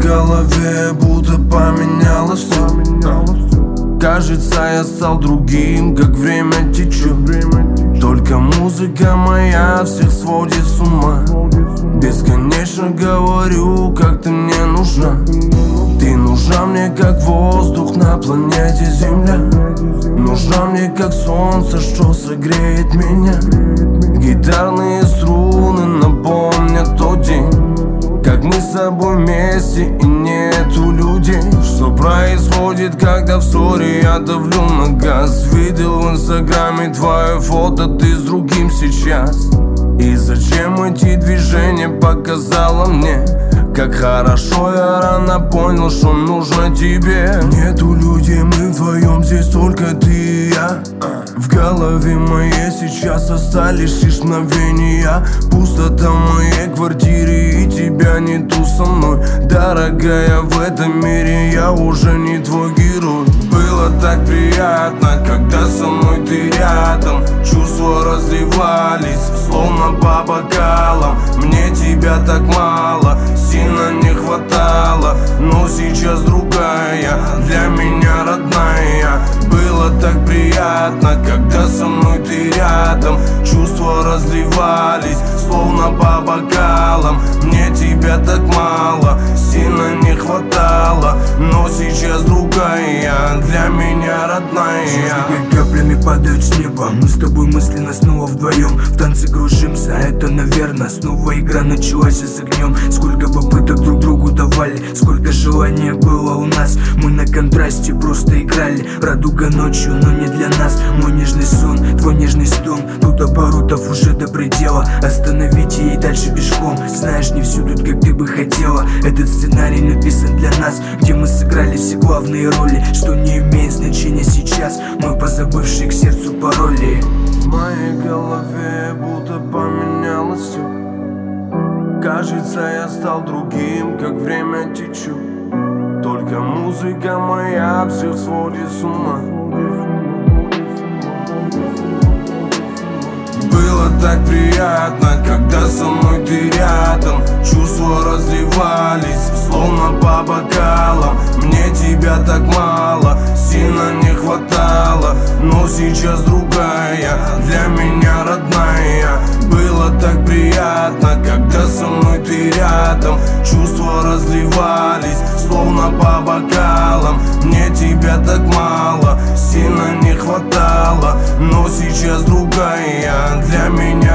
голове будто поменялось все. Кажется, я стал другим, как время течет. Только музыка моя всех сводит с ума. Бесконечно говорю, как ты мне нужна. Ты нужна мне, как воздух на планете Земля. Нужна мне, как солнце, что согреет меня. Гитарные струны напомнят тот день, как мы с тобой вместе и нету людей. Что происходит, когда в ссоре я давлю на газ? Видел в инстаграме твое фото, ты с другим сейчас. И зачем эти движения показала мне? Как хорошо я рано понял, что нужно тебе. Нету людей, мы вдвоем, здесь только ты и я. В голове моей сейчас остались лишь мгновения. Пустота в моей квартире и тебя нету со мной. Дорогая, в этом мире я уже не твой герой. Было так приятно, когда со мной ты рядом. Чувства разливались, словно по бокалам. Мне тебя так мало, сильно не хватало. Но сейчас другая, для меня родная. Было так приятно, когда со мной ты рядом. Чувства разливались, словно по бокалам. Мне тебя так мало, сильно не хватало. Но сейчас другая, для меня родная. Звезды как каплями падают с неба. Мы с тобой мысленно снова вдвоем в танце кружимся, это наверное снова игра началась с огнем. Сколько попыток друг другу давали, сколько желания было у нас. Мы на контрасте просто играли. Радуга ночью, но не для нас. Мой нежный сон, твой нежный стон. Тут оборотов уже до предела. Остановить и дальше пешком. Знаешь, не всю тут, как ты бы хотела. Этот сценарий написан для нас, где мы сыграли все главные роли. Что не имеет значения сейчас, мы позабывшие к сердцу пароли. В моей голове будто поменялось все. Кажется, я стал другим, как время течет. Только музыка моя всех сводит с ума. Было так приятно, когда со мной ты рядом. Чувства разливались, словно по бокалам. Мне тебя так мало, сильно не хватало. Но сейчас другая, для меня родная. Было так приятно, когда со мной ты рядом. Чувства разливались, словно по бокалам. Мне тебя так мало, сильно не хватало. Но сейчас другая, для меня